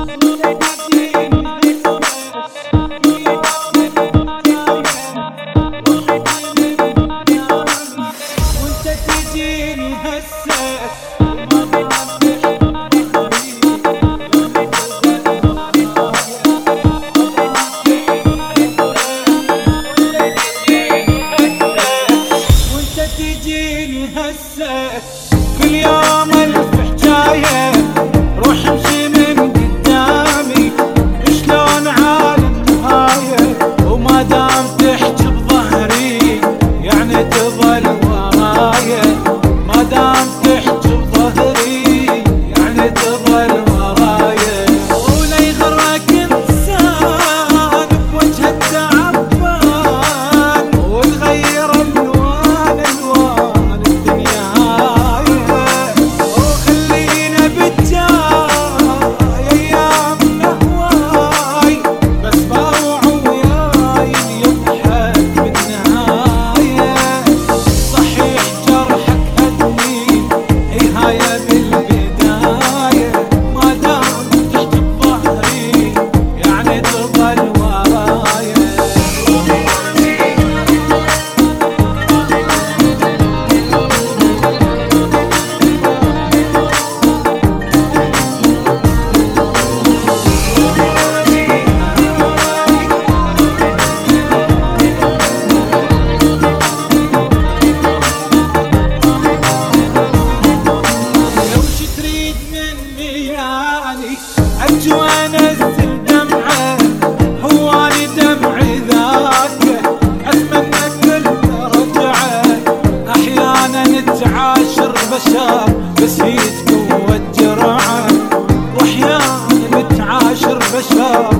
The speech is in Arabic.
كل يوم الف حكاية روح امشي من قدامي شلون عالم نهاية وما دام تحكي بظهري يعني تظل ورايا ما دام تحكي بظهري يعني تظل ورايا ولا يغرك انسان بوجه التعبان وتغير الوان الدنيا وخلينا بالجاي ايام الهواي بس باوع وياي يضحك بالنهايه صحيح جرحك هدني هاي بالبدايه ما دام تحت بظهري يعني تظل ورايا أرجو أنزل دمعة هواني دمعي ذاك أتمنى كل رجعة أحيانا تعاشر بشر بس هي تقوى الجرعة وأحيانا تعاشر بشر